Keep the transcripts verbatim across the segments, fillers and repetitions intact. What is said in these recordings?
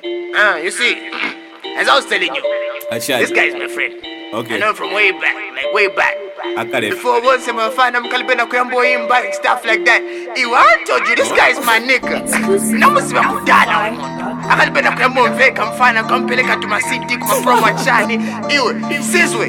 Uh, you see, as I was telling you, this guy is my friend. Okay. I know him from way back, like way back. Before once I'm a fan, I'm Kalibena Kuyambo him back, stuff like that. Ew, I told you, this guy is my nigga. Namusi Makudana. I Kalibena Kuyambo Vek, I'm fine, I'm compelling to my city, my promo chani. Ew, Sizwe,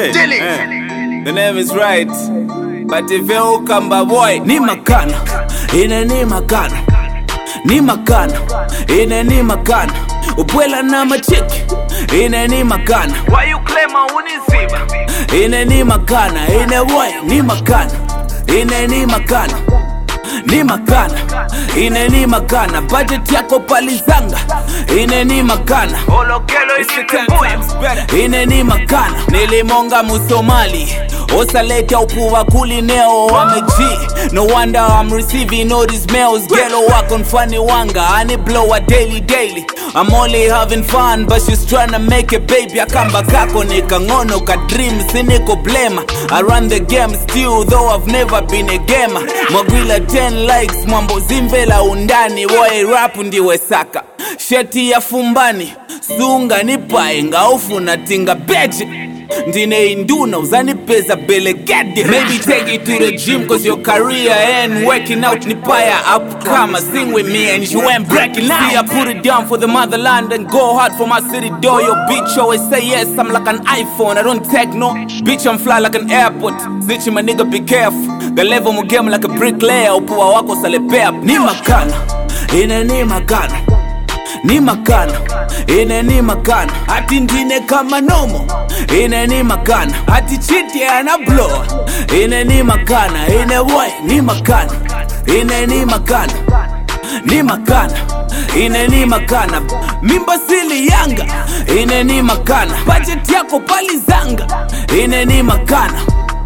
Dilling. The name is right, but if you come by boy, ni makana, ine ni makana, ni makana, ine ni makana, upwela na machiki, ine ni makana. Why you claim I uniziba? Ine ni makana, ine boy, ni makana, ine ni makana, ni makana, ine ni makana, budget yako palizanga, ine ni makana. Olokelo isitembuya, ine ni makana, nilimonga musomali. Osalete upuwa kulineo wameji. No wonder I'm receiving all these mails. Gelo work on funny wanga, I need blow a daily daily. I'm only having fun, but she's trying to make a baby. Akamba kako nika ngono ka dream, siniko blema. I run the game still, though I've never been a gamer. Magwila ten likes, mambo zimvela undani. Woy rap ndiwe saka, sheti ya fumbani. Sunga nipae ngaufu na tinga beji. Ndine induna uzani pesa bele gede. Maybe take it to the gym cause your career and working out nipaya up. Come sing with me and you ain't breaking out. See, I put it down for the motherland and go hard for my city door. Your bitch always say yes, I'm like an iPhone, I don't take no. Bitch, I'm fly like an airport. Bitch, my nigga, be careful. The level mu game like a bricklayer. Upuwa wako salepea. Ni makana, ine ni makana, ni makana, ine ni makana. Ati ndine kama nomo, ine ni makana. Ati chiti ana blow, ine ni makana. Ine boy, ni makana, ine ni makana, ni makana, ine ni makana. Mimba sili yanga, ine ni makana. Budget yako palizanga, ine ni makana.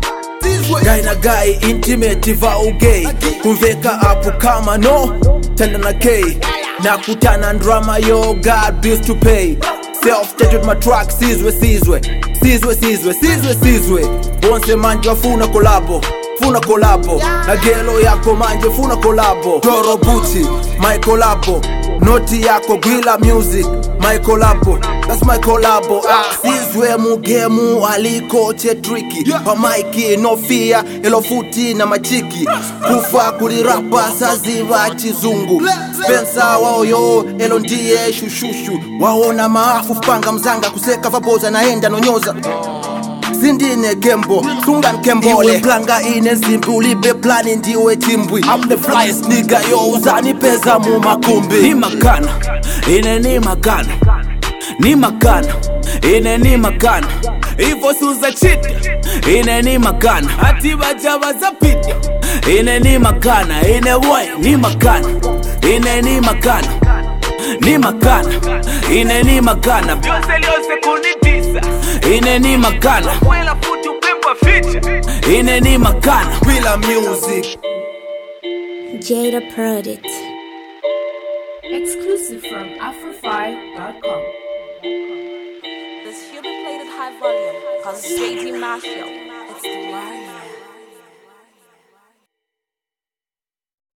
Guy na guy, intimate vau gay. Kumveka apu kama no, tenda na K. Nakutana drama, yo God bills to pay. Self-stated my track, sizwe, sizwe, sizwe, sizwe, sizwe, sizwe. Onse manje wafuna kolabo, funa kolabo. Na gelo yako manje funa kolabo. Doro Bucci, my kolabo. Noti yako Gwila Music, my kolabo. That's my collabo. Ah, sizwe mugemu aliko che tricky. Pa Mikey no fear, elo futi na machiki. Kufa kulirapa saziva chizungu. Spencer wao yo, elo ndiye shushushu. Waona maafu panga mzanga kuseka vaboza naenda nonyoza. Sindine Kembo, Sungan Kembole. Iwe planga ine zimbi ulibe plani ndiwe timbwi. I'm the flyest nigga yo, uzani pesa mu makumbi. Ni makana, ine ni makana, ni makana, ine ni makana. Ivo suza chita, ine ni makana. Ati bajaba za pita, ine ni makana. Ine boy, ni makana, ine ni makana, ni makana, ine ni makana. Yose yose kunitisa, ine ni makana. Wela futi upemba feature, ine ni makana. Gwila Music. Jada Product. Exclusive from afrofy dot com. This human plated high volume called J D Mafia. It's the warrior.